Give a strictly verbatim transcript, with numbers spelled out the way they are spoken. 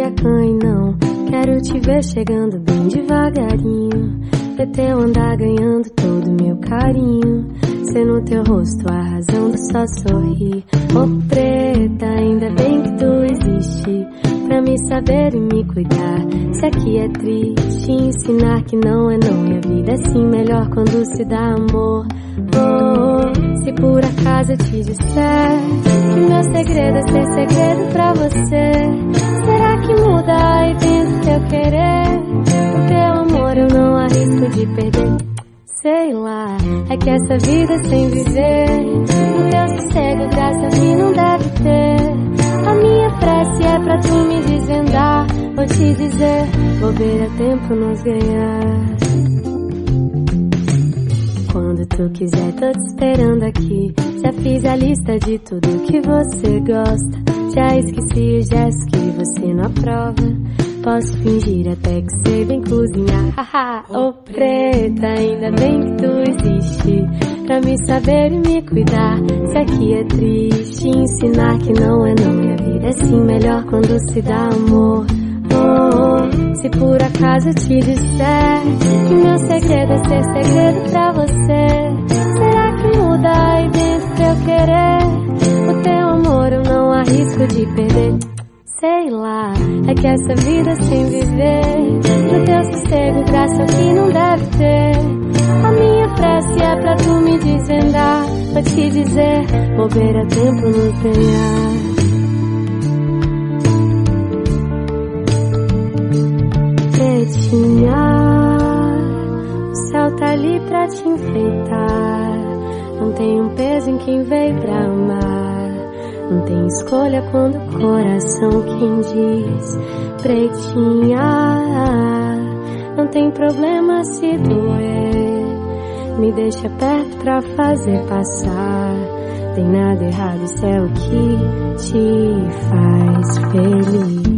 acanhe não, quero te ver chegando bem devagarinho, ver teu andar ganhando todo meu carinho, ser no teu rosto a razão do só sorrir. Ô preta, ainda bem que tu existe, pra me saber e me cuidar. Se aqui é triste, ensinar que não é não, e a vida é sim melhor quando se dá amor. Oh, se por acaso eu te disser que meu segredo é ser segredo pra você, será que muda aí dentro teu querer? O teu amor eu não arrisco de perder. Sei lá, é que essa vida sem viver, o teu sossego graça a mim não deve ter. A minha prece é pra tu me desvendar, vou te dizer, bobeira tempo nos ganhar. Quando tu quiser tô te esperando aqui, já fiz a lista de tudo que você gosta, já esqueci os gestos que você não aprova, posso fingir até que sei bem cozinhar. Haha, ô preta, ainda bem que tu existe, pra me saber e me cuidar. Se aqui é triste, ensinar que não é não, e a vida é sim melhor quando se dá amor. Oh, se por acaso eu te disser que meu segredo é ser segredo pra você, será que muda aí dentro teu querer? O teu amor eu não arrisco de perder. Sei lá, é que essa vida sem viver, no teu sossego graça que não deve ter. A minha prece é pra tu me desvendar, vou te dizer, bobeira tempo nos ganhar. Pretinha, o céu tá ali pra te enfeitar, não tem um peso em quem veio pra amar, não tem escolha quando o coração quem diz. Pretinha, não tem problema se doer, me deixa perto pra fazer passar, tem nada errado, isso é o que te faz feliz.